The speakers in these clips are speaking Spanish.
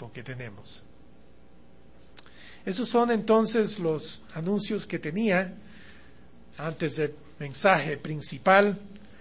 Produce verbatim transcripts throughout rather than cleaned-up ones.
tiempo que tenemos. Esos son entonces los anuncios que tenía antes del mensaje principal,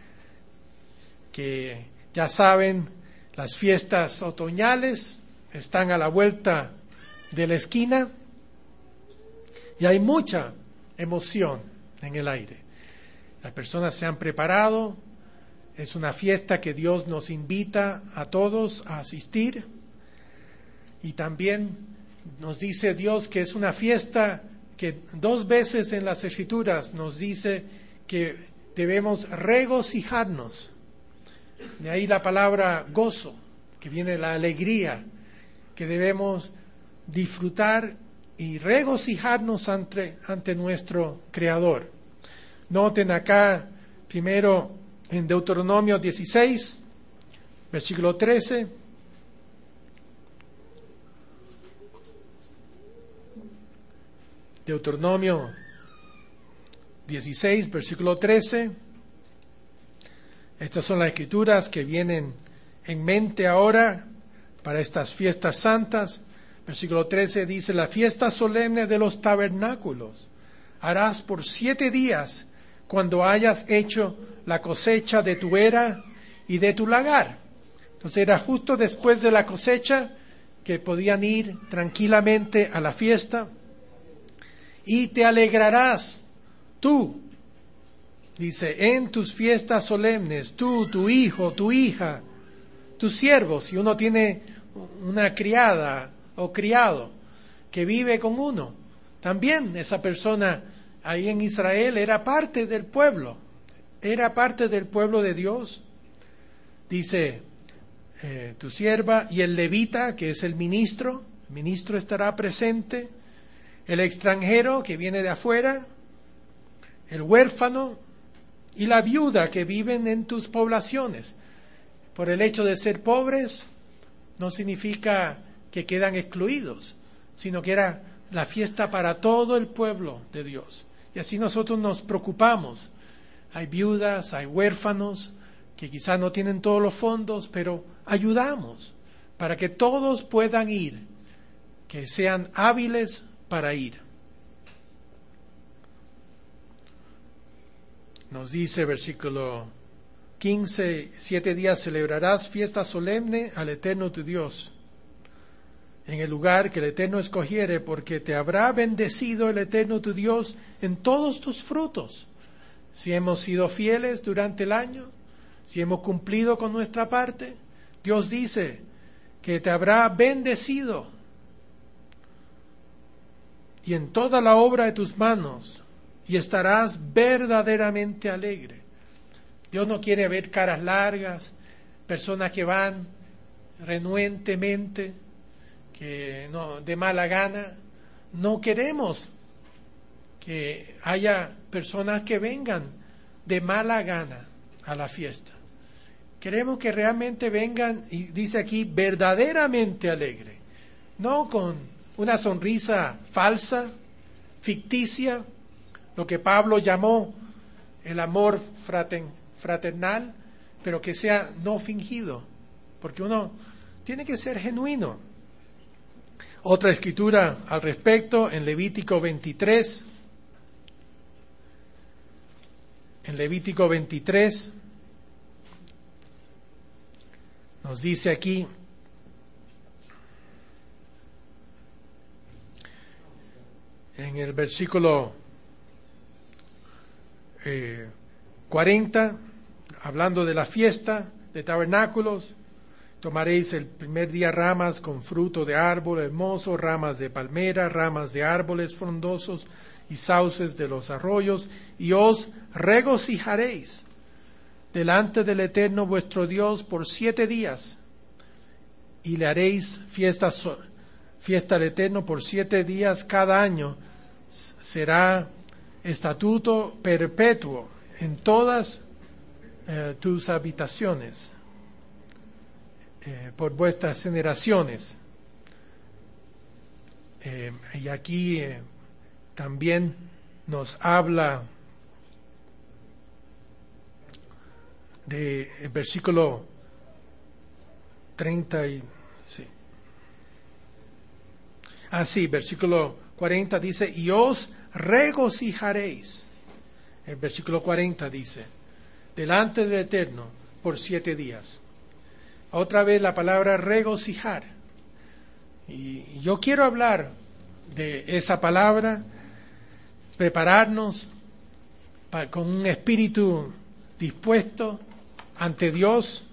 que ya saben, las fiestas otoñales están a la vuelta de la esquina y hay mucha emoción en el aire. Las personas se han preparado, es una fiesta que Dios nos invita a todos a asistir, y también nos dice Dios que es una fiesta que dos veces en las Escrituras nos dice que debemos regocijarnos. De ahí la palabra gozo, que viene de la alegría, que debemos disfrutar y regocijarnos ante, ante nuestro Creador. Noten acá primero en Deuteronomio dieciséis, versículo trece. Deuteronomio dieciséis, versículo trece. Estas son las escrituras que vienen en mente ahora para estas fiestas santas. Versículo trece dice: la fiesta solemne de los tabernáculos harás por siete días cuando hayas hecho la cosecha de tu era y de tu lagar. Entonces era justo después de la cosecha que podían ir tranquilamente a la fiesta. Y te alegrarás tú, dice, en tus fiestas solemnes, tú, tu hijo, tu hija, tus siervos. Si uno tiene una criada o criado que vive con uno, también esa persona ahí en Israel era parte del pueblo, era parte del pueblo de Dios. Dice, eh, tu sierva y el levita, que es el ministro, el ministro estará presente, el extranjero que viene de afuera, el huérfano y la viuda que viven en tus poblaciones. Por el hecho de ser pobres, no significa que quedan excluidos, sino que era la fiesta para todo el pueblo de Dios. Y así nosotros nos preocupamos. Hay viudas, hay huérfanos que quizás no tienen todos los fondos, pero ayudamos para que todos puedan ir, que sean hábiles para ir. Nos dice versículo quince, siete días celebrarás fiesta solemne al Eterno tu Dios, en el lugar que el Eterno escogiere, porque te habrá bendecido el Eterno tu Dios en todos tus frutos. Si hemos sido fieles durante el año, si hemos cumplido con nuestra parte, Dios dice que te habrá bendecido. Y en toda la obra de tus manos, y estarás verdaderamente alegre. Dios no quiere ver caras largas, personas que van renuentemente, que no, de mala gana. No queremos que haya personas que vengan de mala gana a la fiesta. Queremos que realmente vengan, y dice aquí, verdaderamente alegre, no con una sonrisa falsa, ficticia, lo que Pablo llamó el amor fraten, fraternal, pero que sea no fingido, porque uno tiene que ser genuino. Otra escritura al respecto en Levítico veintitrés, en Levítico veintitrés, nos dice aquí, en el versículo eh, cuarenta, hablando de la fiesta de tabernáculos, tomaréis el primer día ramas con fruto de árbol hermoso, ramas de palmera, ramas de árboles frondosos y sauces de los arroyos, y os regocijaréis delante del Eterno vuestro Dios por siete días, y le haréis fiesta, fiesta al Eterno por siete días cada año. Será estatuto perpetuo en todas eh, tus habitaciones, eh, por vuestras generaciones. Eh, y aquí eh, también nos habla de el versículo treinta y, sí, Así, versículo cuarenta dice, y os regocijaréis. El versículo cuarenta dice, delante del Eterno por siete días. Otra vez la palabra regocijar. Y yo quiero hablar de esa palabra, prepararnos para, con un espíritu dispuesto ante Dios,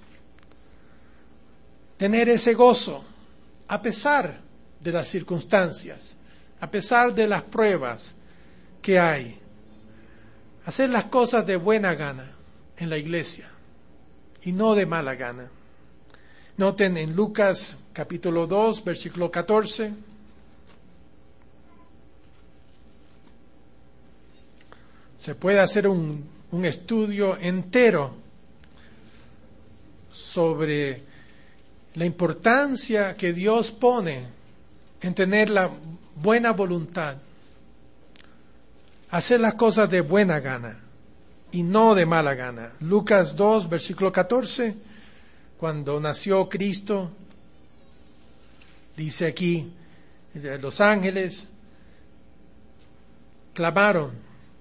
tener ese gozo a pesar de las circunstancias, a pesar de las pruebas que hay. Hacer las cosas de buena gana en la iglesia y no de mala gana. Noten en Lucas capítulo dos, versículo catorce. Se puede hacer un, un estudio entero sobre la importancia que Dios pone en tener la buena voluntad, hacer las cosas de buena gana y no de mala gana. Lucas dos, versículo catorce, cuando nació Cristo, dice aquí, los ángeles clamaron,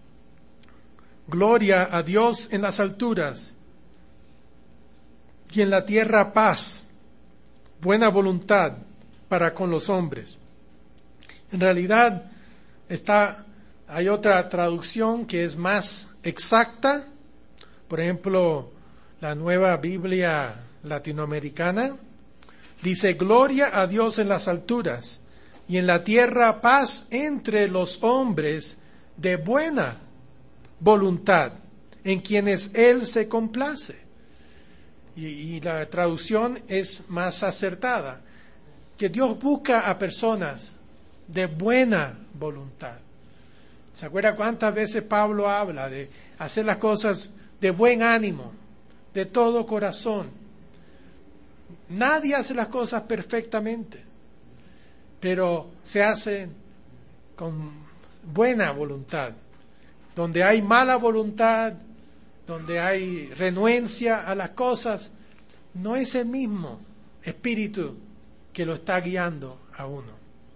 gloria a Dios en las alturas y en la tierra paz, buena voluntad para con los hombres. En realidad está, hay otra traducción que es más exacta, por ejemplo, la Nueva Biblia Latinoamericana dice, gloria a Dios en las alturas y en la tierra paz entre los hombres de buena voluntad, en quienes Él se complace. Y, y la traducción es más acertada, que Dios busca a personas de buena voluntad. ¿Se acuerda cuántas veces Pablo habla de hacer las cosas de buen ánimo, de todo corazón? Nadie hace las cosas perfectamente, pero se hacen con buena voluntad. Donde hay mala voluntad, donde hay renuencia a las cosas, no es el mismo espíritu que lo está guiando a uno.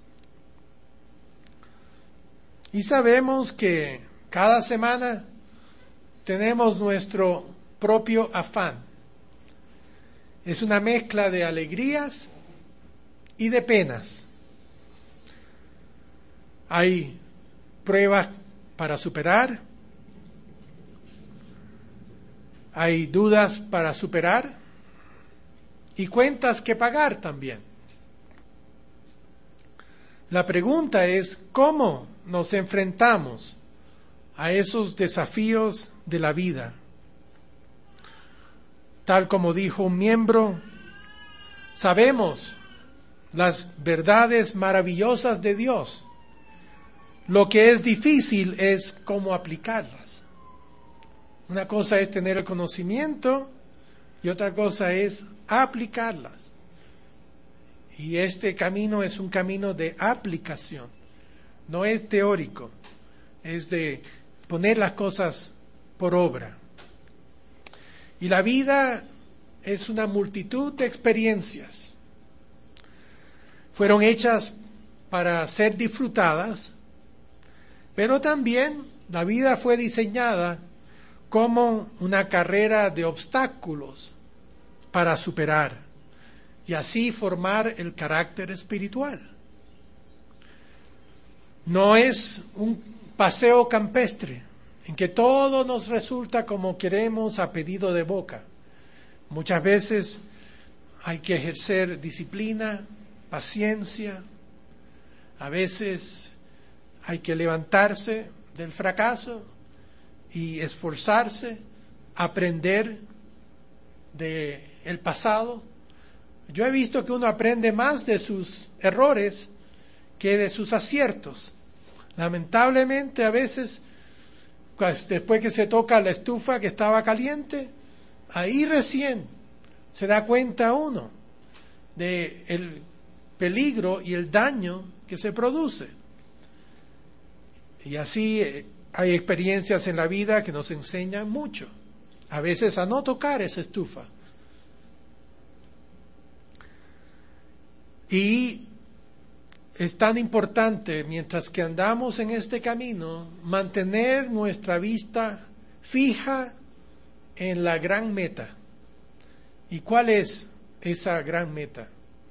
Y sabemos que cada semana tenemos nuestro propio afán. Es una mezcla de alegrías y de penas. Hay pruebas para superar, hay dudas para superar y cuentas que pagar también. La pregunta es, ¿cómo nos enfrentamos a esos desafíos de la vida? Tal como dijo un miembro, sabemos las verdades maravillosas de Dios. Lo que es difícil es cómo aplicarlas. Una cosa es tener el conocimiento y otra cosa es aplicarlas. Y este camino es un camino de aplicación. No es teórico, es de poner las cosas por obra. Y la vida es una multitud de experiencias. Fueron hechas para ser disfrutadas, pero también la vida fue diseñada como una carrera de obstáculos para superar y así formar el carácter espiritual. No es un paseo campestre en que todo nos resulta como queremos a pedido de boca. Muchas veces hay que ejercer disciplina, paciencia, a veces hay que levantarse del fracaso y esforzarse, aprender del pasado. Yo he visto que uno aprende más de sus errores que de sus aciertos. Lamentablemente, a veces, después que se toca la estufa que estaba caliente, ahí recién se da cuenta uno del peligro y el daño que se produce. Y así hay experiencias en la vida que nos enseñan mucho. A veces a no tocar esa estufa. Y es tan importante, mientras que andamos en este camino, mantener nuestra vista fija en la gran meta. ¿Y cuál es esa gran meta?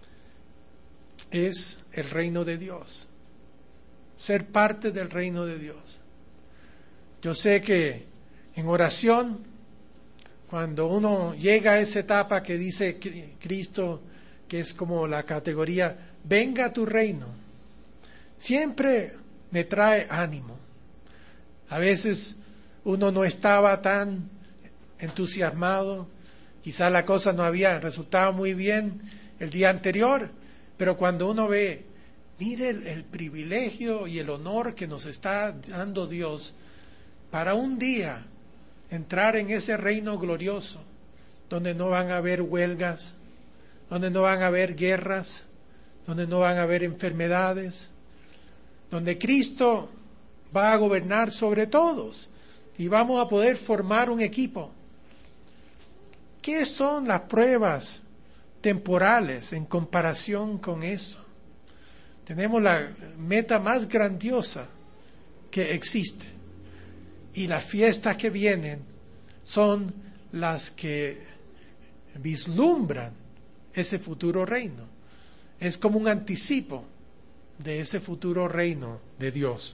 Es el reino de Dios. Ser parte del reino de Dios. Yo sé que en oración, cuando uno llega a esa etapa que dice Cristo, que es como la categoría, venga a tu reino, siempre me trae ánimo. A veces uno no estaba tan entusiasmado, quizá la cosa no había resultado muy bien el día anterior, pero cuando uno ve, mire el, el privilegio y el honor que nos está dando Dios para un día entrar en ese reino glorioso, donde no van a haber huelgas, donde no van a haber guerras, donde no van a haber enfermedades, donde Cristo va a gobernar sobre todos y vamos a poder formar un equipo. ¿Qué son las pruebas temporales en comparación con eso? Tenemos la meta más grandiosa que existe y las fiestas que vienen son las que vislumbran ese futuro reino. Es como un anticipo de ese futuro reino de Dios.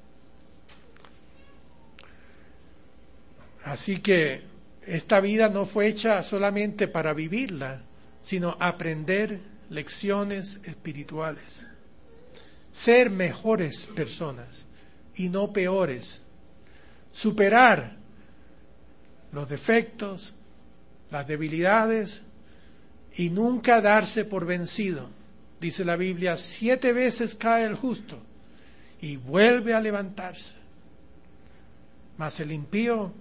Así que esta vida no fue hecha solamente para vivirla, sino aprender lecciones espirituales. Ser mejores personas y no peores. Superar los defectos, las debilidades y nunca darse por vencido. Dice la Biblia, siete veces cae el justo y vuelve a levantarse. Mas el impío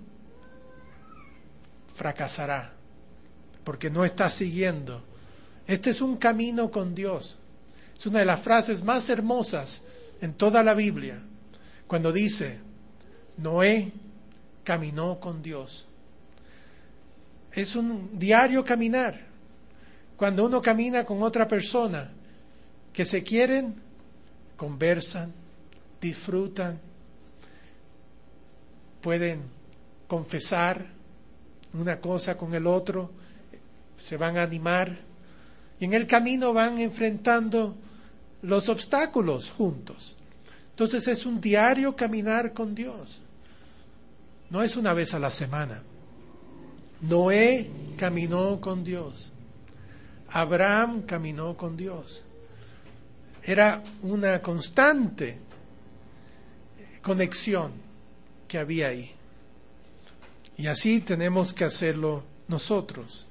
fracasará porque no está siguiendo. Este es un camino con Dios. Es una de las frases más hermosas en toda la Biblia, cuando dice, Noé caminó con Dios. Es un diario caminar. Cuando uno camina con otra persona que se quieren, conversan, disfrutan, pueden confesar una cosa con el otro, se van a animar y en el camino van enfrentando los obstáculos juntos. Entonces es un diario caminar con Dios. No es una vez a la semana. Noé caminó con Dios. Abraham caminó con Dios. Era una constante conexión que había ahí. Y así tenemos que hacerlo nosotros.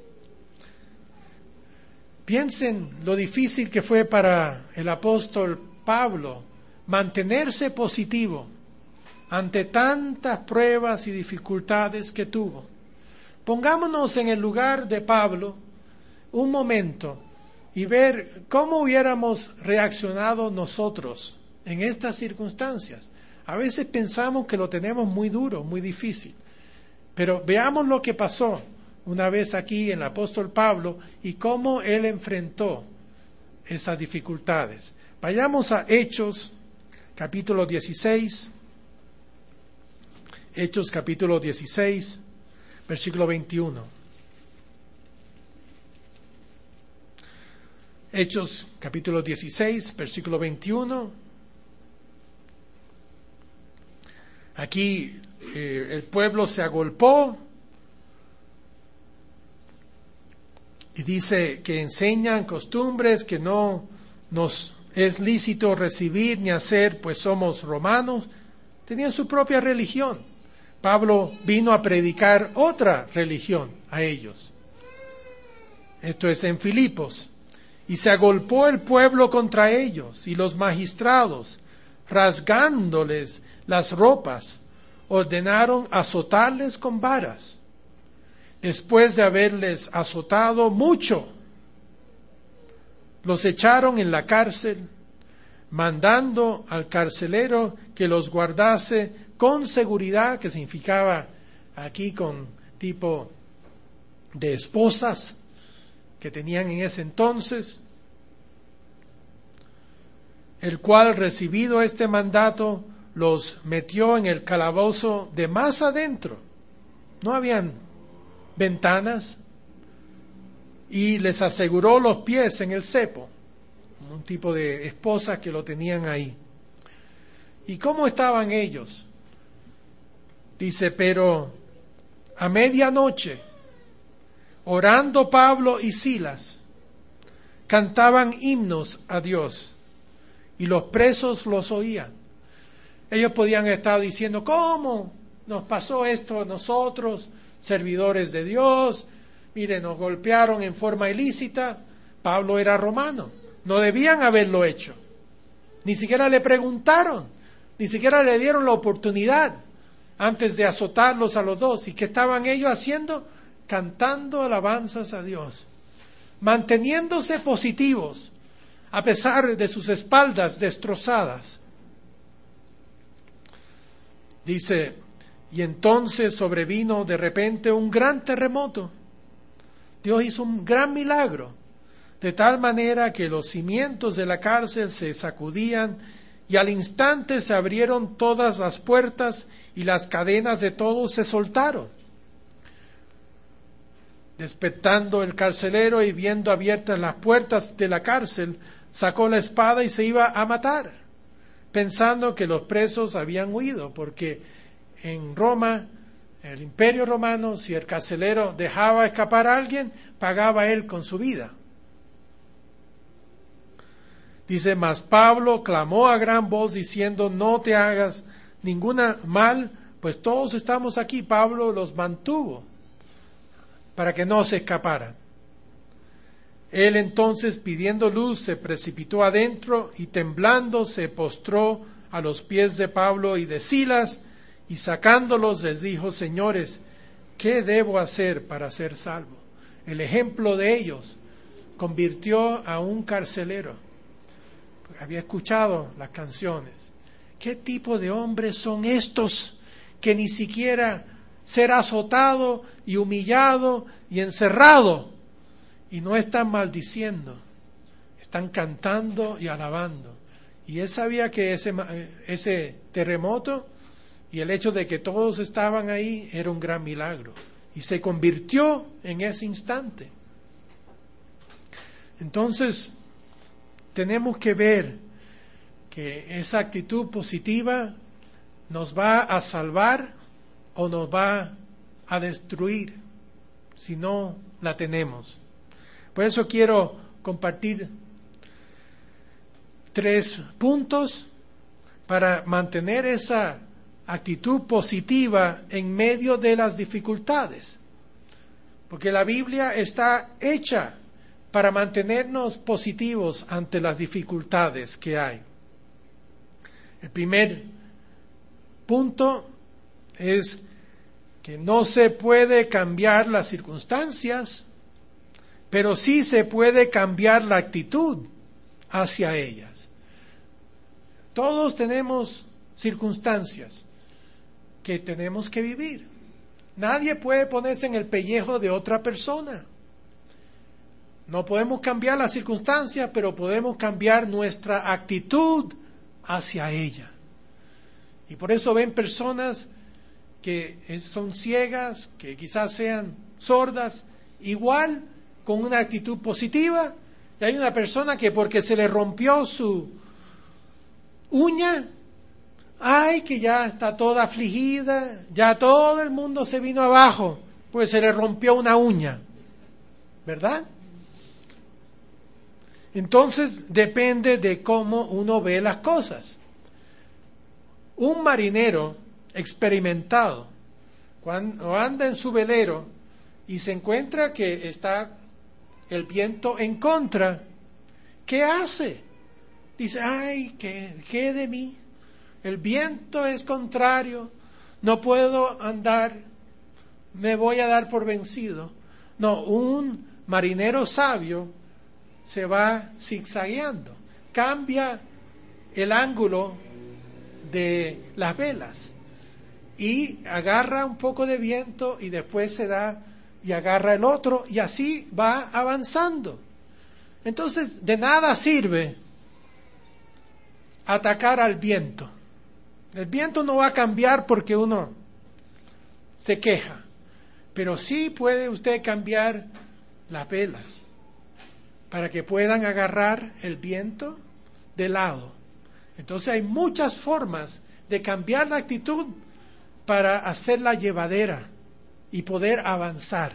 Piensen lo difícil que fue para el apóstol Pablo mantenerse positivo ante tantas pruebas y dificultades que tuvo. Pongámonos en el lugar de Pablo un momento y ver cómo hubiéramos reaccionado nosotros en estas circunstancias. A veces pensamos que lo tenemos muy duro, muy difícil, pero veamos lo que pasó una vez aquí en el apóstol Pablo y cómo él enfrentó esas dificultades. Vayamos a Hechos, capítulo dieciséis. Hechos, capítulo dieciséis, versículo veintiuno. Hechos, capítulo dieciséis, versículo veintiuno. Aquí eh, el pueblo se agolpó y dice que enseñan costumbres que no nos es lícito recibir ni hacer, pues somos romanos. Tenían su propia religión. Pablo vino a predicar otra religión a ellos. Esto es en Filipos. Y se agolpó el pueblo contra ellos y los magistrados, rasgándoles las ropas, ordenaron azotarles con varas. Después de haberles azotado mucho, los echaron en la cárcel, mandando al carcelero que los guardase con seguridad, que significaba aquí con tipo de esposas que tenían en ese entonces. el cual, recibido este mandato, los metió en el calabozo de más adentro. No habían ventanas, y les aseguró los pies en el cepo, un tipo de esposas que lo tenían ahí. ¿Y cómo estaban ellos? Dice, pero a medianoche, orando Pablo y Silas, cantaban himnos a Dios, y los presos los oían. Ellos podían estar diciendo, ¿cómo nos pasó esto a nosotros, servidores de Dios? Mire, nos golpearon en forma ilícita. Pablo era romano, no debían haberlo hecho. Ni siquiera le preguntaron, ni siquiera le dieron la oportunidad antes de azotarlos a los dos. ¿Y qué estaban ellos haciendo? Cantando alabanzas a Dios, manteniéndose positivos a pesar de sus espaldas destrozadas. Dice, y entonces sobrevino de repente un gran terremoto. Dios hizo un gran milagro, de tal manera que los cimientos de la cárcel se sacudían y al instante se abrieron todas las puertas y las cadenas de todos se soltaron. Despertando el carcelero y viendo abiertas las puertas de la cárcel, sacó la espada y se iba a matar, pensando que los presos habían huido, porque en Roma, el Imperio Romano, si el carcelero dejaba escapar a alguien, pagaba él con su vida. Dice, mas Pablo clamó a gran voz diciendo, no te hagas ninguna mal, pues todos estamos aquí. Pablo los mantuvo para que no se escaparan. Él entonces, pidiendo luz, se precipitó adentro y temblando se postró a los pies de Pablo y de Silas, y sacándolos les dijo, señores, ¿qué debo hacer para ser salvo? El ejemplo de ellos convirtió a un carcelero. Había escuchado las canciones. ¿Qué tipo de hombres son estos que ni siquiera ser azotado y humillado y encerrado y no están maldiciendo, están cantando y alabando? Y él sabía que ese, ese terremoto y el hecho de que todos estaban ahí era un gran milagro. Y se convirtió en ese instante. Entonces, tenemos que ver que esa actitud positiva nos va a salvar o nos va a destruir si no la tenemos. Por eso quiero compartir tres puntos para mantener esa actitud positiva en medio de las dificultades. Porque la Biblia está hecha para mantenernos positivos ante las dificultades que hay. El primer punto es que no se puede cambiar las circunstancias, pero sí se puede cambiar la actitud hacia ellas. Todos tenemos circunstancias que tenemos que vivir. Nadie puede ponerse en el pellejo de otra persona. No podemos cambiar las circunstancias, pero podemos cambiar nuestra actitud hacia ella. Y por eso ven personas que son ciegas, que quizás sean sordas, igual con una actitud positiva. Y hay una persona que porque se le rompió su uña, ay, que ya está toda afligida, ya todo el mundo se vino abajo, pues se le rompió una uña, ¿verdad? Entonces depende de cómo uno ve las cosas. Un marinero experimentado, cuando anda en su velero y se encuentra que está el viento en contra, ¿qué hace? Dice, ay, ¿qué, qué de mí? El viento es contrario, no puedo andar, me voy a dar por vencido. No, un marinero sabio se va zigzagueando, cambia el ángulo de las velas y agarra un poco de viento y después se da y agarra el otro y así va avanzando. Entonces, de nada sirve atacar al viento. El viento no va a cambiar porque uno se queja, pero sí puede usted cambiar las velas para que puedan agarrar el viento de lado. Entonces hay muchas formas de cambiar la actitud para hacerla llevadera y poder avanzar.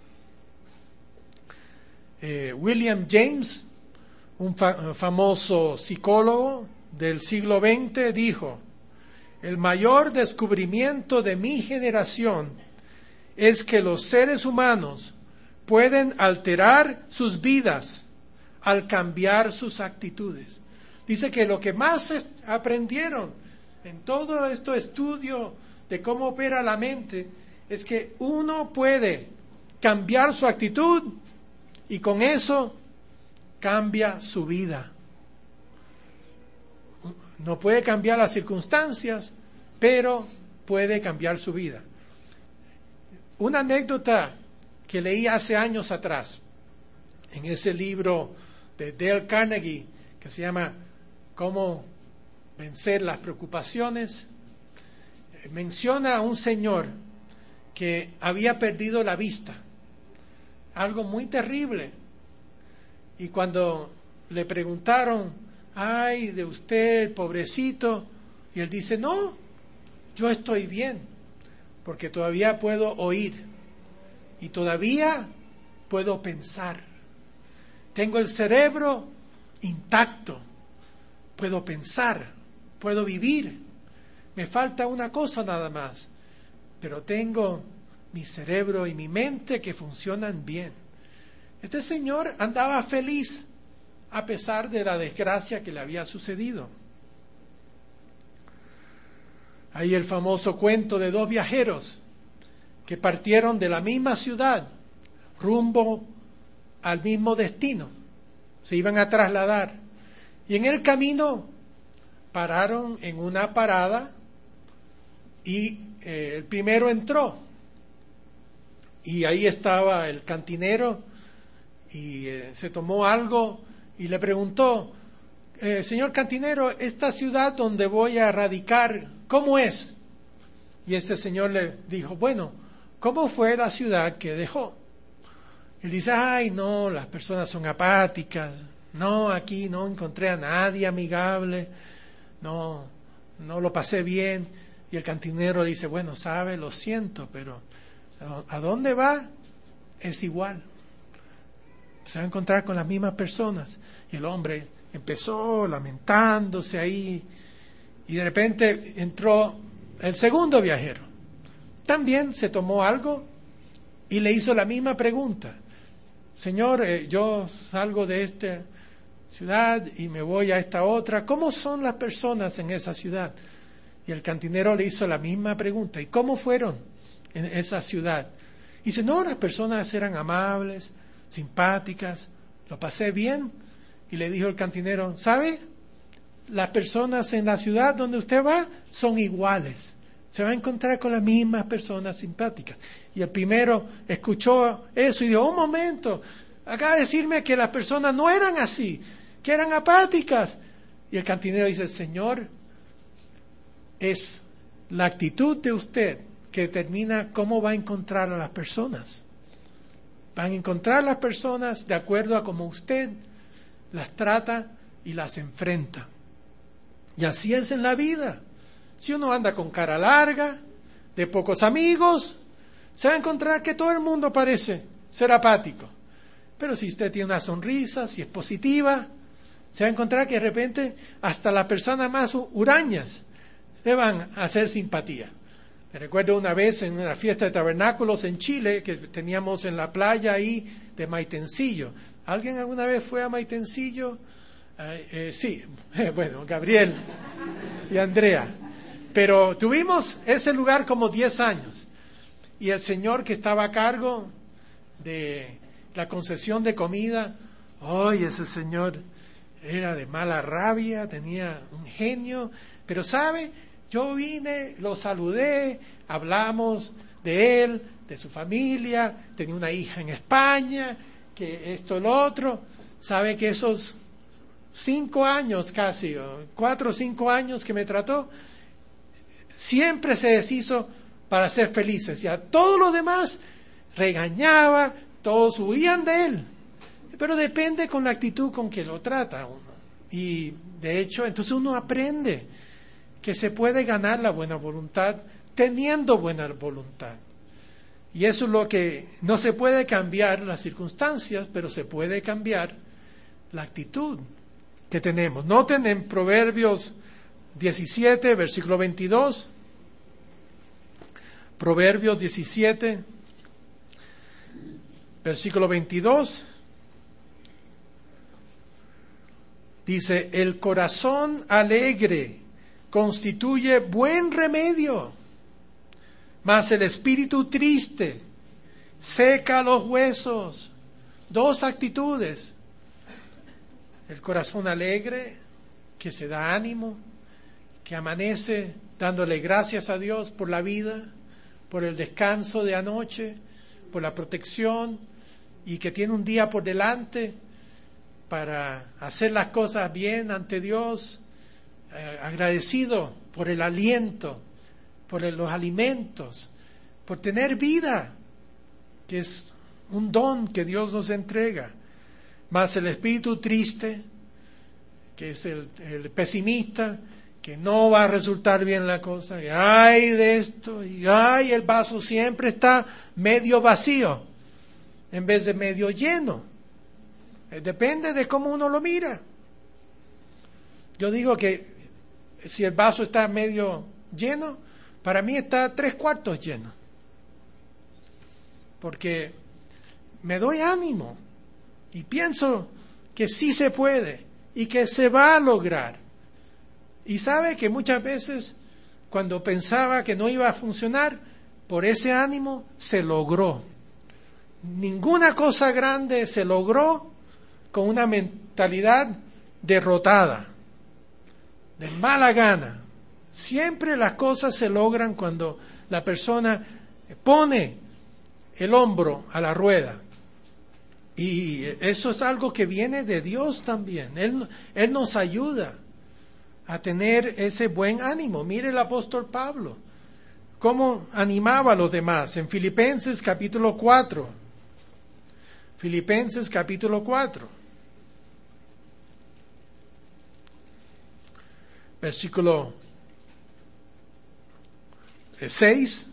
Eh, William James, un fa- famoso psicólogo del siglo veinte, dijo: el mayor descubrimiento de mi generación es que los seres humanos pueden alterar sus vidas al cambiar sus actitudes. Dice que lo que más aprendieron en todo este estudio de cómo opera la mente es que uno puede cambiar su actitud y con eso cambia su vida. No puede cambiar las circunstancias, pero puede cambiar su vida. Una anécdota que leí hace años atrás, en ese libro de Dale Carnegie, que se llama Cómo vencer las preocupaciones, menciona a un señor que había perdido la vista, algo muy terrible. Y cuando le preguntaron: ay, de usted, pobrecito, y él dice: no, yo estoy bien, porque todavía puedo oír y todavía puedo pensar. Tengo el cerebro intacto, puedo pensar, puedo vivir. Me falta una cosa nada más, pero tengo mi cerebro y mi mente que funcionan bien. Este señor andaba feliz a pesar de la desgracia que le había sucedido. Hay el famoso cuento de dos viajeros que partieron de la misma ciudad rumbo al mismo destino. Se iban a trasladar y en el camino pararon en una parada y eh, el primero entró y ahí estaba el cantinero y eh, se tomó algo y le preguntó: eh, señor cantinero, esta ciudad donde voy a radicar, ¿cómo es? Y este señor le dijo: bueno, ¿cómo fue la ciudad que dejó? Él dice: ay, no, las personas son apáticas, no, aquí no encontré a nadie amigable, no, no lo pasé bien. Y el cantinero dice: bueno, sabe, lo siento, pero ¿a dónde va? Es igual. Se va a encontrar con las mismas personas. Y el hombre empezó lamentándose ahí, y de repente entró el segundo viajero. También se tomó algo y le hizo la misma pregunta: señor, eh, yo salgo de esta ciudad y me voy a esta otra, ¿cómo son las personas en esa ciudad? Y el cantinero le hizo la misma pregunta: ¿y cómo fueron en esa ciudad? Y dice: no, las personas eran amables, simpáticas, lo pasé bien. Y le dijo el cantinero: ¿sabe? Las personas en la ciudad donde usted va son iguales. Se va a encontrar con las mismas personas simpáticas. Y el primero escuchó eso y dijo: un momento, acaba de decirme que las personas no eran así, que eran apáticas. Y el cantinero dice: señor, es la actitud de usted que determina cómo va a encontrar a las personas. Van a encontrar las personas de acuerdo a cómo usted las trata y las enfrenta. Y así es en la vida. Si uno anda con cara larga, de pocos amigos, se va a encontrar que todo el mundo parece ser apático. Pero si usted tiene una sonrisa, si es positiva, se va a encontrar que de repente hasta las personas más hurañas le van a hacer simpatía. Me recuerdo una vez en una fiesta de tabernáculos en Chile que teníamos en la playa ahí de Maitencillo. ¿Alguien alguna vez fue a Maitencillo? Eh, eh, sí, bueno, Gabriel y Andrea. Pero tuvimos ese lugar como diez años. Y el señor que estaba a cargo de la concesión de comida, ¡ay, ese señor era de mala rabia, tenía un genio! Pero ¿sabe? Yo vine, lo saludé, hablamos de él, de su familia, tenía una hija en España, que esto, lo otro. ¿Sabe que esos cinco años casi, cuatro o cinco años que me trató, siempre se deshizo para ser felices. Y a todos los demás regañaba, todos huían de él. Pero depende con la actitud con que lo trata uno. Y de hecho, entonces uno aprende que se puede ganar la buena voluntad teniendo buena voluntad. Y eso es lo que no se puede cambiar las circunstancias, pero se puede cambiar la actitud que tenemos. Noten en Proverbios diecisiete, versículo veintidós. Proverbios diecisiete, versículo veintidós. Dice, el corazón alegre constituye buen remedio, mas el espíritu triste seca los huesos. Dos actitudes. El corazón alegre, que se da ánimo, que amanece dándole gracias a Dios por la vida, por el descanso de anoche, por la protección, y que tiene un día por delante para hacer las cosas bien ante Dios, eh, agradecido por el aliento, por el, los alimentos, por tener vida, que es un don que Dios nos entrega. Más el espíritu triste, que es el, el pesimista, que no va a resultar bien la cosa, y ay de esto, y ay, el vaso siempre está medio vacío, en vez de medio lleno. Depende de cómo uno lo mira. Yo digo que si el vaso está medio lleno, para mí está tres cuartos lleno. Porque me doy ánimo y pienso que sí se puede y que se va a lograr. Y sabe que muchas veces cuando pensaba que no iba a funcionar, por ese ánimo se logró. Ninguna cosa grande se logró con una mentalidad derrotada, de mala gana. Siempre las cosas se logran cuando la persona pone el hombro a la rueda. Y eso es algo que viene de Dios también. Él, Él nos ayuda a tener ese buen ánimo. Mire el apóstol Pablo, cómo animaba a los demás. En Filipenses capítulo cuatro. Filipenses capítulo cuatro. Versículo seis,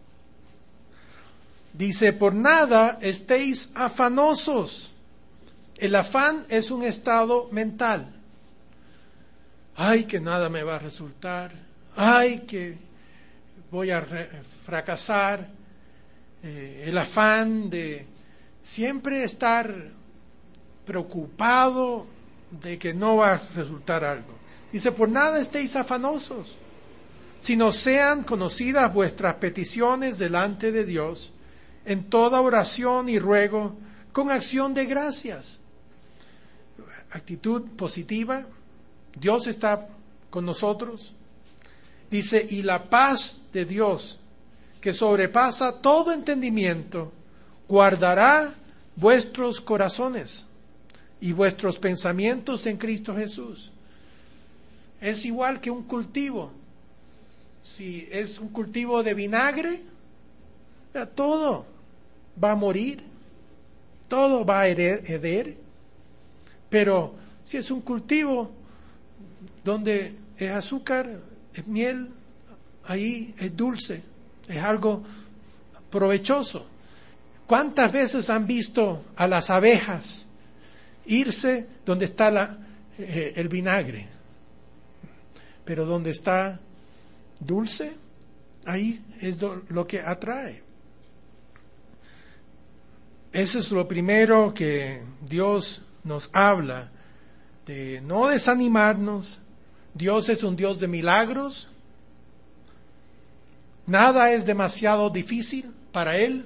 dice, por nada estéis afanosos. El afán es un estado mental. Ay, que nada me va a resultar. Ay, que voy a re- fracasar. Eh, el afán de siempre estar preocupado de que no va a resultar algo. Dice, por nada estéis afanosos, sino sean conocidas vuestras peticiones delante de Dios, en toda oración y ruego, con acción de gracias. Actitud positiva, Dios está con nosotros. Dice, y la paz de Dios, que sobrepasa todo entendimiento, guardará vuestros corazones y vuestros pensamientos en Cristo Jesús. Es igual que un cultivo. Si es un cultivo de vinagre, todo va a morir, todo va a heder. Pero si es un cultivo donde es azúcar, es miel, ahí es dulce, es algo provechoso. ¿Cuántas veces han visto a las abejas irse donde está la, eh, el vinagre? Pero donde está dulce, ahí es do, lo que atrae. Eso es lo primero que Dios nos habla, de no desanimarnos. Dios es un Dios de milagros. Nada es demasiado difícil para Él,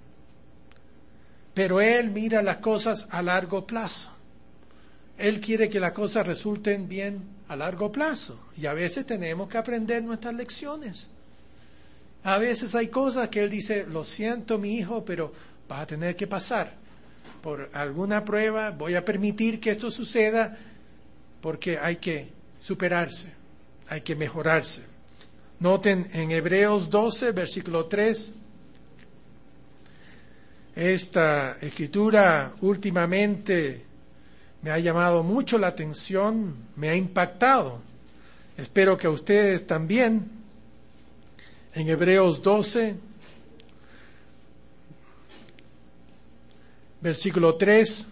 pero Él mira las cosas a largo plazo. Él quiere que las cosas resulten bien a largo plazo. Y a veces tenemos que aprender nuestras lecciones. A veces hay cosas que Él dice, lo siento mi hijo, pero vas a tener que pasar por alguna prueba, voy a permitir que esto suceda, porque hay que superarse, hay que mejorarse. Noten en Hebreos doce, versículo tres, esta escritura últimamente me ha llamado mucho la atención, me ha impactado. Espero que a ustedes también. En Hebreos doce, versículo tres,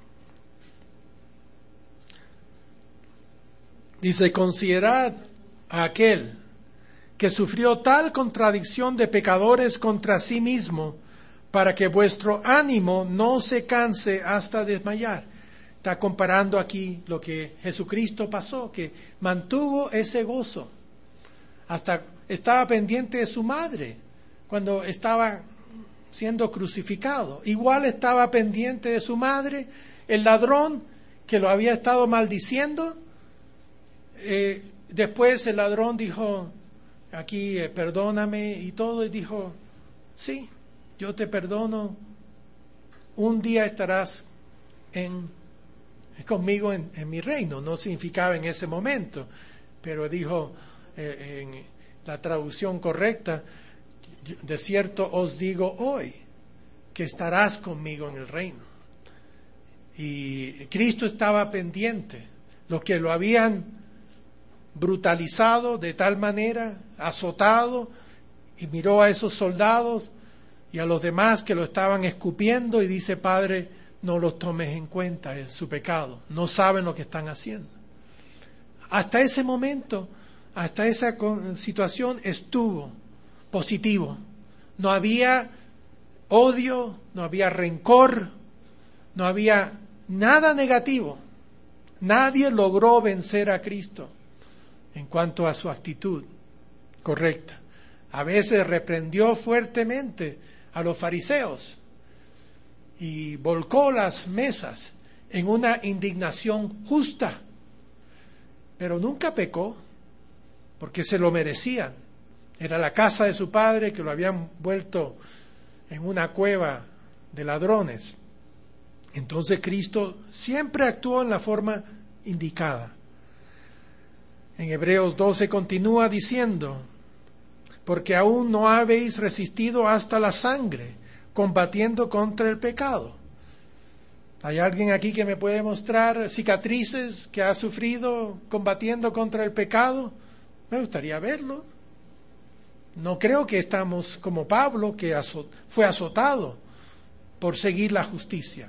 dice: considerad a aquel que sufrió tal contradicción de pecadores contra sí mismo, para que vuestro ánimo no se canse hasta desmayar. Está comparando aquí lo que Jesucristo pasó, que mantuvo ese gozo. Hasta estaba pendiente de su madre cuando estaba siendo crucificado. Igual estaba pendiente de su madre, el ladrón que lo había estado maldiciendo. Eh, después el ladrón dijo, aquí, eh, perdóname y todo, y dijo, sí, yo te perdono, un día estarás en, conmigo en, en mi reino. No significaba en ese momento, pero dijo eh, en la traducción correcta, de cierto os digo hoy, que estarás conmigo en el reino. Y Cristo estaba pendiente, los que lo habían brutalizado de tal manera, azotado, y miró a esos soldados y a los demás que lo estaban escupiendo y dice, Padre, no los tomes en cuenta, es su pecado, no saben lo que están haciendo. Hasta ese momento, hasta esa situación estuvo positivo. No había odio, no había rencor, no había nada negativo. Nadie logró vencer a Cristo en cuanto a su actitud correcta. A veces reprendió fuertemente a los fariseos y volcó las mesas en una indignación justa, pero nunca pecó porque se lo merecían. Era la casa de su padre que lo habían vuelto en una cueva de ladrones. Entonces Cristo siempre actuó en la forma indicada. En Hebreos doce continúa diciendo, porque aún no habéis resistido hasta la sangre, combatiendo contra el pecado. ¿Hay alguien aquí que me puede mostrar cicatrices que ha sufrido combatiendo contra el pecado? Me gustaría verlo. No creo que estamos como Pablo, que azot- fue azotado por seguir la justicia.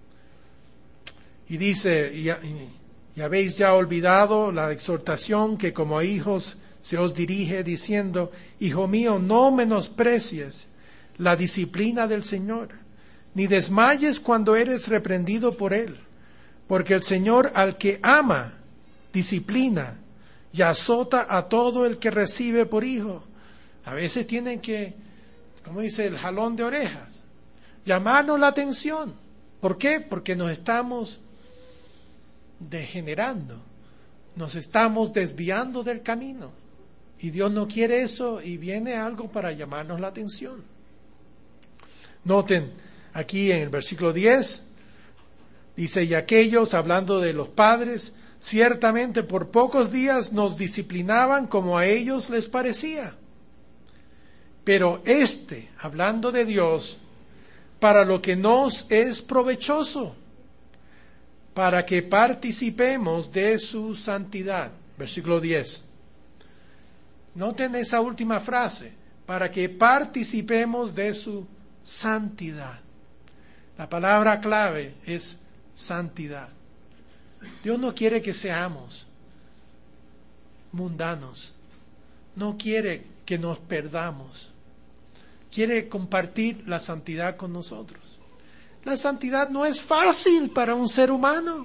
Y dice, y, y, y habéis ya olvidado la exhortación que como hijos se os dirige diciendo, hijo mío, no menosprecies la disciplina del Señor, ni desmayes cuando eres reprendido por Él, porque el Señor al que ama, disciplina y azota a todo el que recibe por hijo. A veces tienen que, como dice, el jalón de orejas, llamarnos la atención. ¿Por qué? Porque nos estamos degenerando, nos estamos desviando del camino. Y Dios no quiere eso y viene algo para llamarnos la atención. Noten aquí en el versículo diez, dice, y aquellos, hablando de los padres, ciertamente por pocos días nos disciplinaban como a ellos les parecía. Pero este, hablando de Dios, para lo que nos es provechoso, para que participemos de su santidad. Versículo diez. Noten esa última frase, para que participemos de su santidad. La palabra clave es santidad. Dios no quiere que seamos mundanos, no quiere que nos perdamos, quiere compartir la santidad con nosotros. La santidad no es fácil para un ser humano,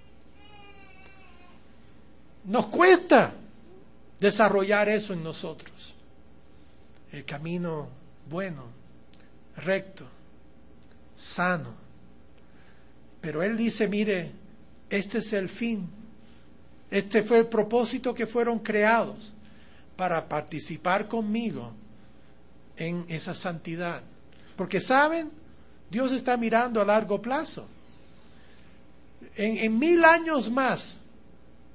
nos cuesta desarrollar eso en nosotros, el camino bueno, recto, sano. Pero Él dice, mire, este es el fin, este fue el propósito que fueron creados para participar conmigo en esa santidad. Porque saben, Dios está mirando a largo plazo. En, en mil años más,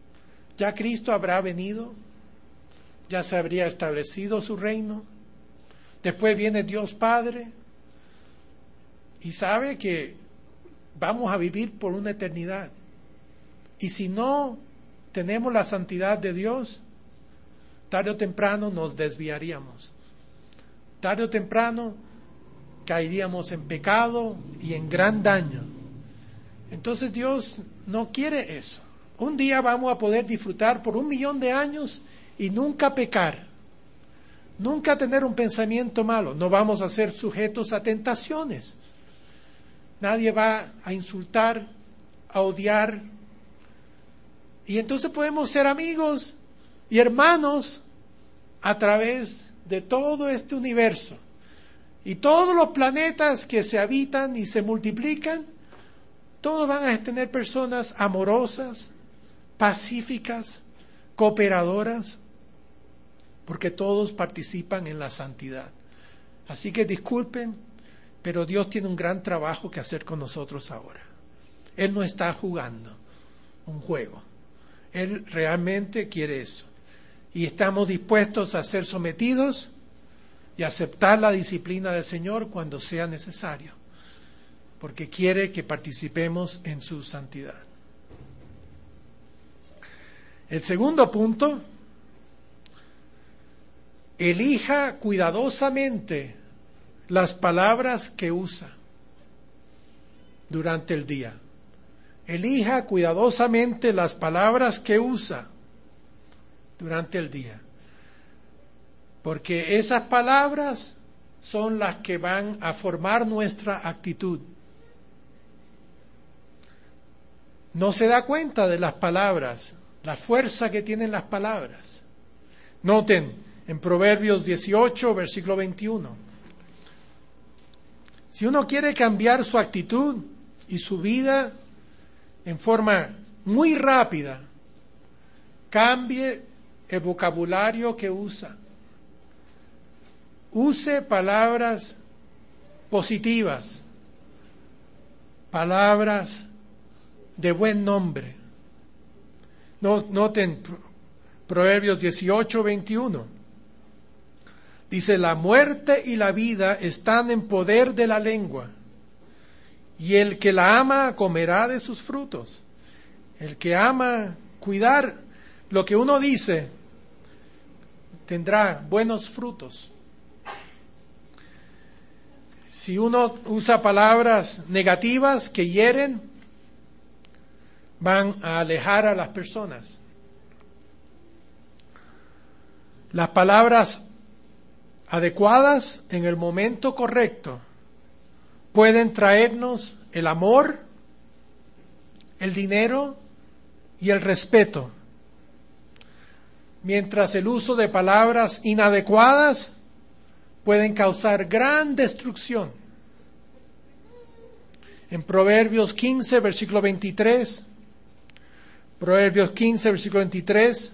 ya Cristo habrá venido, ya se habría establecido su reino. Después viene Dios Padre y sabe que vamos a vivir por una eternidad. Y si no tenemos la santidad de Dios, tarde o temprano nos desviaríamos. Tarde o temprano caeríamos en pecado y en gran daño. Entonces Dios no quiere eso. Un día vamos a poder disfrutar por un millón de años y nunca pecar. Nunca tener un pensamiento malo. No vamos a ser sujetos a tentaciones. Nadie va a insultar, a odiar. Y entonces podemos ser amigos y hermanos a través de todo este universo. Y todos los planetas que se habitan y se multiplican, todos van a tener personas amorosas, pacíficas, cooperadoras, porque todos participan en la santidad. Así que disculpen, pero Dios tiene un gran trabajo que hacer con nosotros ahora. Él no está jugando un juego. Él realmente quiere eso. Y estamos dispuestos a ser sometidos y aceptar la disciplina del Señor cuando sea necesario, porque quiere que participemos en su santidad. El segundo punto: elija cuidadosamente las palabras que usa durante el día. Elija cuidadosamente las palabras que usa durante el día. Porque esas palabras son las que van a formar nuestra actitud. No se da cuenta de las palabras, la fuerza que tienen las palabras. Noten en Proverbios dieciocho, versículo veintiuno. Si uno quiere cambiar su actitud y su vida en forma muy rápida, cambie el vocabulario que usa. Use palabras positivas, palabras de buen nombre. Noten Proverbios dieciocho, veintiuno. Dice: la muerte y la vida están en poder de la lengua, y el que la ama comerá de sus frutos. El que ama cuidar lo que uno dice tendrá buenos frutos. Si uno usa palabras negativas que hieren, van a alejar a las personas. Las palabras adecuadas en el momento correcto pueden traernos el amor, el dinero y el respeto, mientras el uso de palabras inadecuadas pueden causar gran destrucción. En Proverbios quince, versículo veintitrés, Proverbios quince, versículo veintitrés,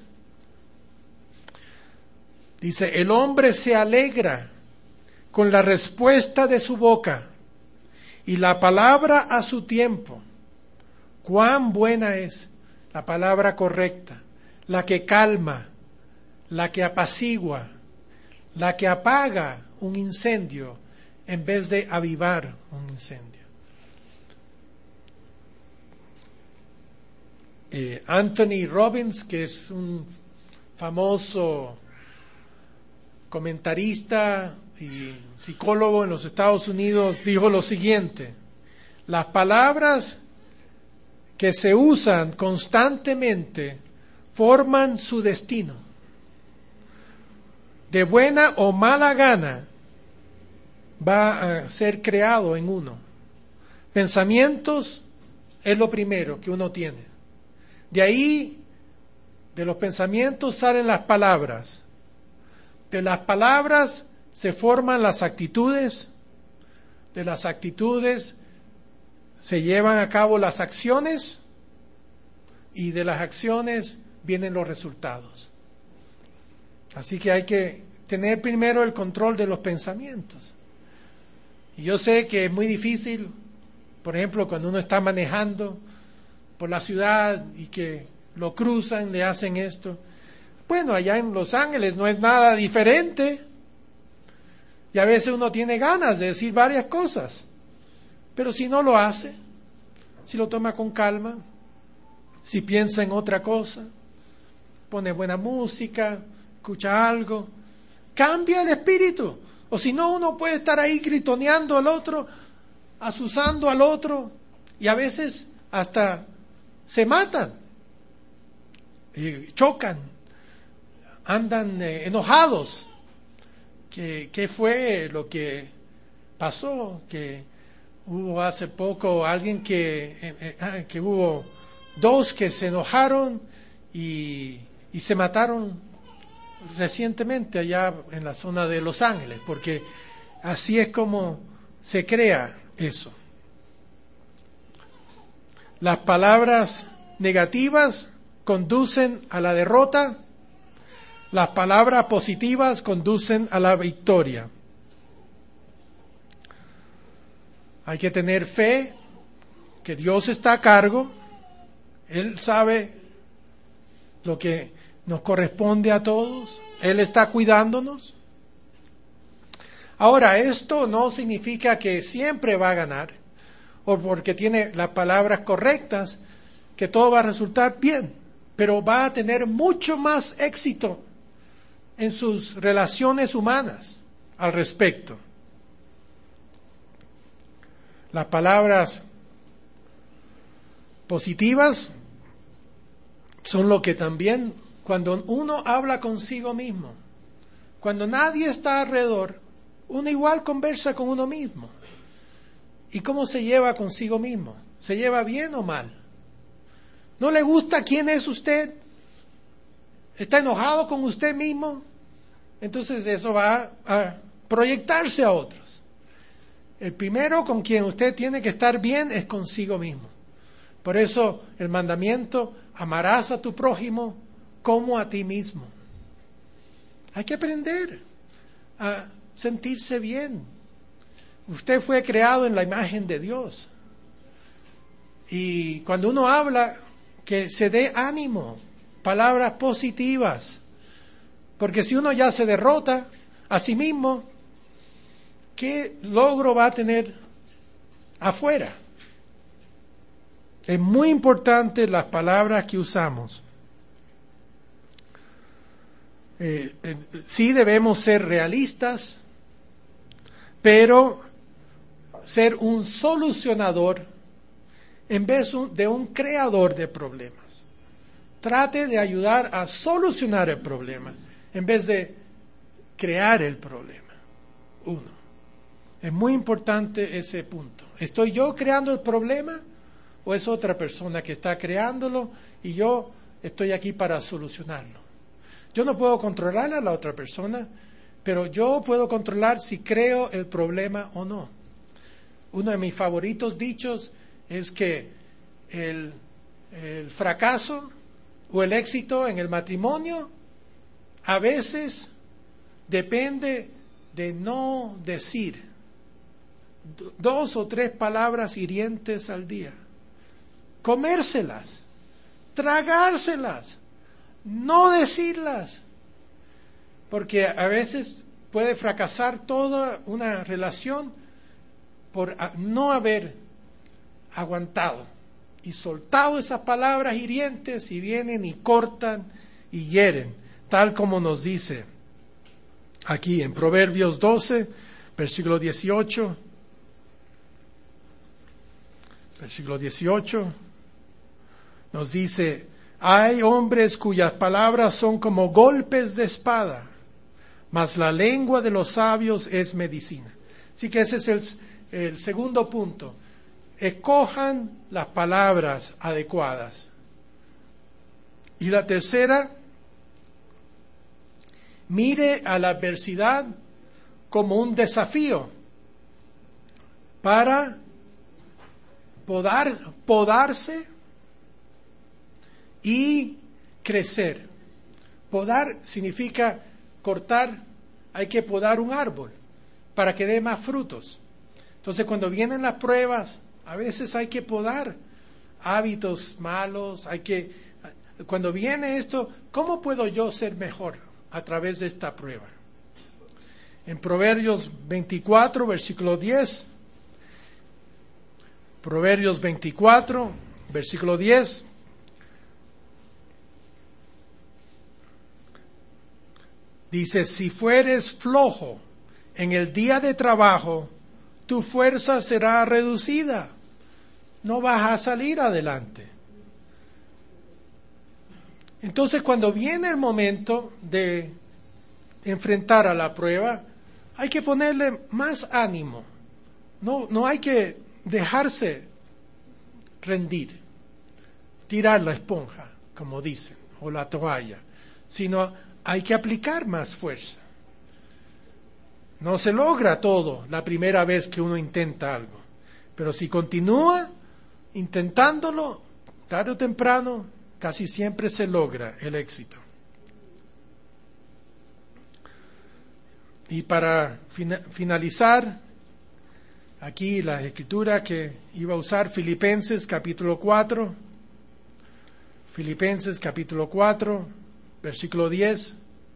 dice: el hombre se alegra con la respuesta de su boca, y la palabra a su tiempo. Cuán buena es la palabra correcta, la que calma, la que apacigua, la que apaga un incendio en vez de avivar un incendio. Eh, Anthony Robbins, que es un famoso comentarista y psicólogo en los Estados Unidos, dijo lo siguiente: las palabras que se usan constantemente forman su destino. De buena o mala gana va a ser creado en uno. Pensamientos es lo primero que uno tiene. De ahí, de los pensamientos salen las palabras. De las palabras se forman las actitudes. De las actitudes se llevan a cabo las acciones. Y de las acciones vienen los resultados. Así que hay que tener primero el control de los pensamientos. Y yo sé que es muy difícil, por ejemplo, cuando uno está manejando por la ciudad y que lo cruzan, le hacen esto. Bueno, allá en Los Ángeles no es nada diferente. Y a veces uno tiene ganas de decir varias cosas. Pero si no lo hace, si lo toma con calma, si piensa en otra cosa, pone buena música, escucha algo, cambia el espíritu. O si no, uno puede estar ahí gritoneando al otro, asusando al otro, y a veces hasta se matan, y chocan, andan eh, enojados. ¿Qué, ¿Qué fue lo que pasó? Que hubo hace poco alguien que, eh, eh, que hubo dos que se enojaron y, y se mataron recientemente allá en la zona de Los Ángeles, porque así es como se crea eso. Las palabras negativas conducen a la derrota, las palabras positivas conducen a la victoria. Hay que tener fe que Dios está a cargo, Él sabe lo que nos corresponde a todos, Él está cuidándonos. Ahora, esto no significa que siempre va a ganar, o porque tiene las palabras correctas, que todo va a resultar bien, pero va a tener mucho más éxito en sus relaciones humanas al respecto. Las palabras positivas son lo que también, cuando uno habla consigo mismo, cuando nadie está alrededor, uno igual conversa con uno mismo. ¿Y cómo se lleva consigo mismo? ¿Se lleva bien o mal? ¿No le gusta quién es usted? ¿Está enojado con usted mismo? Entonces eso va a proyectarse a otros. El primero con quien usted tiene que estar bien es consigo mismo. Por eso el mandamiento, amarás a tu prójimo como a ti mismo. Hay que aprender a sentirse bien. Usted fue creado en la imagen de Dios. Y cuando uno habla, que se dé ánimo, palabras positivas. Porque si uno ya se derrota a sí mismo, ¿qué logro va a tener afuera? Es muy importante las palabras que usamos. Eh, eh, sí debemos ser realistas, pero ser un solucionador en vez de un creador de problemas. Trate de ayudar a solucionar el problema en vez de crear el problema. Uno. Es muy importante ese punto. ¿Estoy yo creando el problema o es otra persona que está creándolo y yo estoy aquí para solucionarlo? Yo no puedo controlar a la otra persona, pero yo puedo controlar si creo el problema o no. Uno de mis favoritos dichos es que el, el fracaso o el éxito en el matrimonio a veces depende de no decir dos o tres palabras hirientes al día, comérselas, tragárselas, no decirlas, porque a veces puede fracasar toda una relación por no haber aguantado y soltado esas palabras hirientes y vienen y cortan y hieren, tal como nos dice aquí en Proverbios doce, versículo dieciocho. Versículo dieciocho nos dice: hay hombres cuyas palabras son como golpes de espada, mas la lengua de los sabios es medicina. Así que ese es el, el segundo punto. Escojan las palabras adecuadas. Y la tercera, mire a la adversidad como un desafío para podar, podarse y crecer. Podar significa cortar, hay que podar un árbol para que dé más frutos. Entonces, cuando vienen las pruebas, a veces hay que podar hábitos malos, hay que cuando viene esto, ¿cómo puedo yo ser mejor a través de esta prueba? En Proverbios veinticuatro, versículo diez, Proverbios veinticuatro, versículo diez, dice, si fueres flojo en el día de trabajo, tu fuerza será reducida, no vas a salir adelante. Entonces, cuando viene el momento de enfrentar a la prueba, hay que ponerle más ánimo. No, no hay que dejarse rendir, tirar la esponja, como dicen, o la toalla, sino hay que aplicar más fuerza. No se logra todo la primera vez que uno intenta algo, pero si continúa intentándolo, tarde o temprano, casi siempre se logra el éxito. Y para fina- finalizar, aquí la escritura que iba a usar, Filipenses capítulo cuatro, Filipenses capítulo cuatro, versículo diez,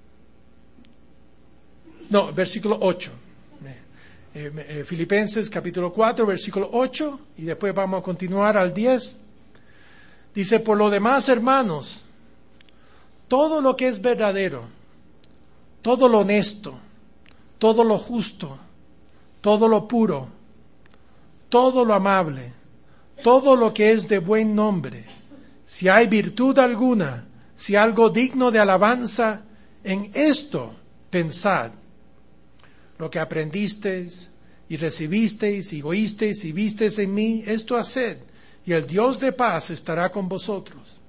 no, versículo ocho. Eh, eh, Filipenses capítulo cuatro, versículo ocho, y después vamos a continuar al diez. Dice, por lo demás, hermanos, todo lo que es verdadero, todo lo honesto, todo lo justo, todo lo puro, todo lo amable, todo lo que es de buen nombre, si hay virtud alguna, si algo digno de alabanza, en esto pensad. Lo que aprendisteis y recibisteis y oísteis y visteis en mí, esto haced, y el Dios de paz estará con vosotros.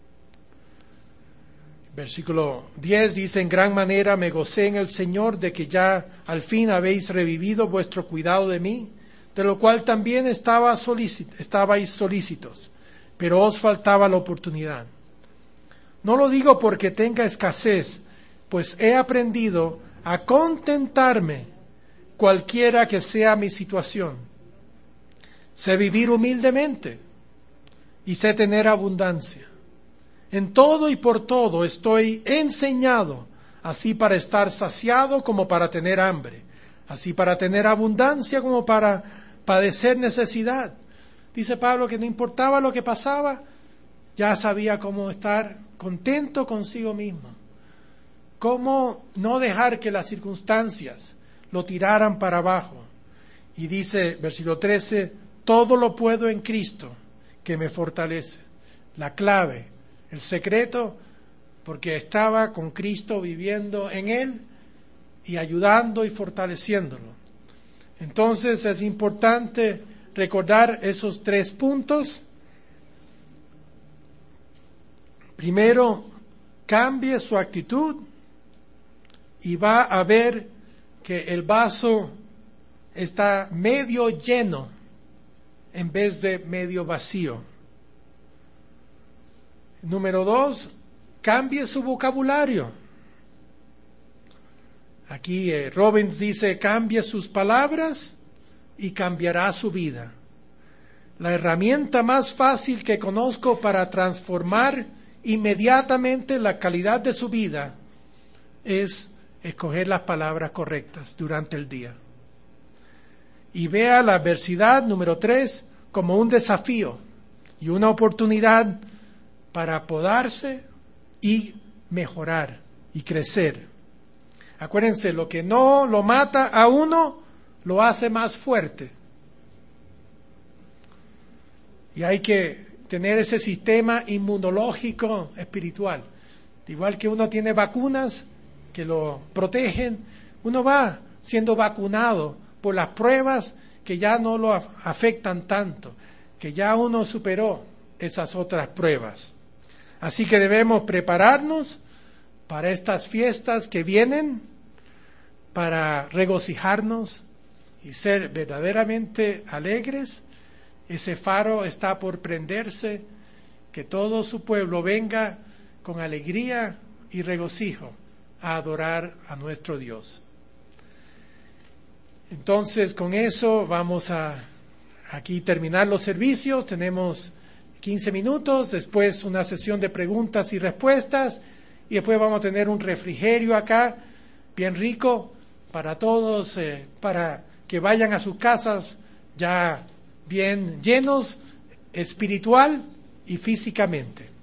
Versículo diez dice, en gran manera me gocé en el Señor de que ya al fin habéis revivido vuestro cuidado de mí, de lo cual también estaba solícit, estabais solícitos, pero os faltaba la oportunidad. No lo digo porque tenga escasez, pues he aprendido a contentarme cualquiera que sea mi situación. Sé vivir humildemente y sé tener abundancia. En todo y por todo estoy enseñado, así para estar saciado como para tener hambre, así para tener abundancia como para padecer necesidad. Dice Pablo que no importaba lo que pasaba, ya sabía cómo estar contento consigo mismo. Cómo no dejar que las circunstancias lo tiraran para abajo. Y dice, versículo trece, todo lo puedo en Cristo que me fortalece. La clave, el secreto, porque estaba con Cristo viviendo en Él y ayudando y fortaleciéndolo. Entonces es importante recordar esos tres puntos. Primero, cambie su actitud y va a ver que el vaso está medio lleno en vez de medio vacío. Número dos, cambie su vocabulario. Aquí eh, Robbins dice, cambie sus palabras y cambiará su vida. La herramienta más fácil que conozco para transformar inmediatamente la calidad de su vida es escoger las palabras correctas durante el día. Y vea la adversidad, número tres, como un desafío y una oportunidad para podarse y mejorar y crecer. Acuérdense, lo que no lo mata a uno, lo hace más fuerte. Y hay que tener ese sistema inmunológico espiritual. Igual que uno tiene vacunas que lo protegen, uno va siendo vacunado por las pruebas que ya no lo afectan tanto, que ya uno superó esas otras pruebas. Así que debemos prepararnos para estas fiestas que vienen, para regocijarnos y ser verdaderamente alegres. Ese faro está por prenderse, que todo su pueblo venga con alegría y regocijo a adorar a nuestro Dios. Entonces, con eso vamos a aquí terminar los servicios. Tenemos quince minutos, después una sesión de preguntas y respuestas, y después vamos a tener un refrigerio acá, bien rico, para todos, eh, para que vayan a sus casas ya bien llenos, espiritual y físicamente.